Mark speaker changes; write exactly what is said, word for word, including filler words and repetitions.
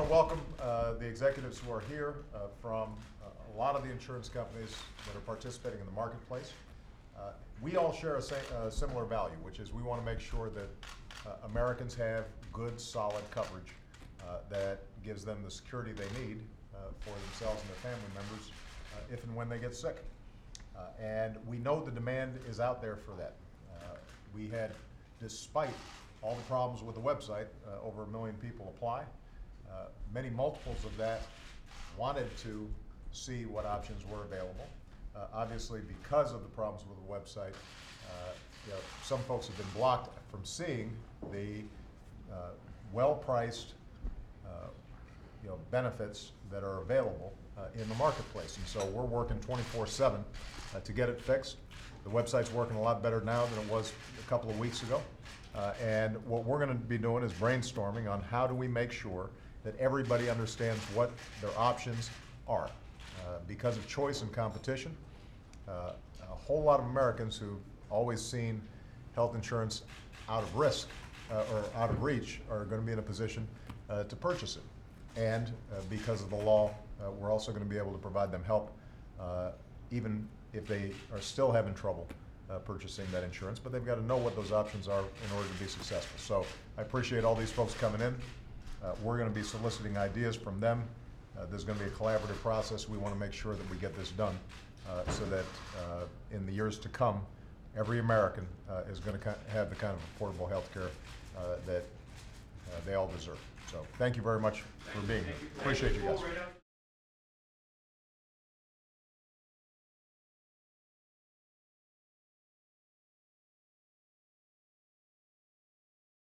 Speaker 1: to welcome uh, the executives who are here uh, from uh, a lot of the insurance companies that are participating in the marketplace. Uh, we all share a, sa a similar value, which is we want to make sure that uh, Americans have good, solid coverage uh, that gives them the security they need uh, for themselves and their family members uh, if and when they get sick. Uh, and we know the demand is out there for that. Uh, we had, despite all the problems with the website, uh, over a million people apply. Uh, many multiples of that wanted to see what options were available. Uh, obviously, because of the problems with the website, uh, you know, some folks have been blocked from seeing the uh, well-priced uh, you know, benefits that are available uh, in the marketplace. And so we're working twenty-four seven uh, to get it fixed. The website's working a lot better now than it was a couple of weeks ago. Uh, and what we're going to be doing is brainstorming on how do we make sure that everybody understands what their options are. Uh, because of choice and competition, uh, a whole lot of Americans who've always seen health insurance out of risk uh, or out of reach are going to be in a position uh, to purchase it. And uh, because of the law, uh, we're also going to be able to provide them help uh, even if they are still having trouble uh, purchasing that insurance, but they've got to know what those options are in order to be successful. So I appreciate all these folks coming in. Uh, we're going to be soliciting ideas from them. Uh, there's going to be a collaborative process. We want to make sure that we get this done uh, so that uh, in the years to come, every American uh, is going to have the kind of affordable health care uh, that uh, they all deserve. So thank you very much for being here. Appreciate you guys.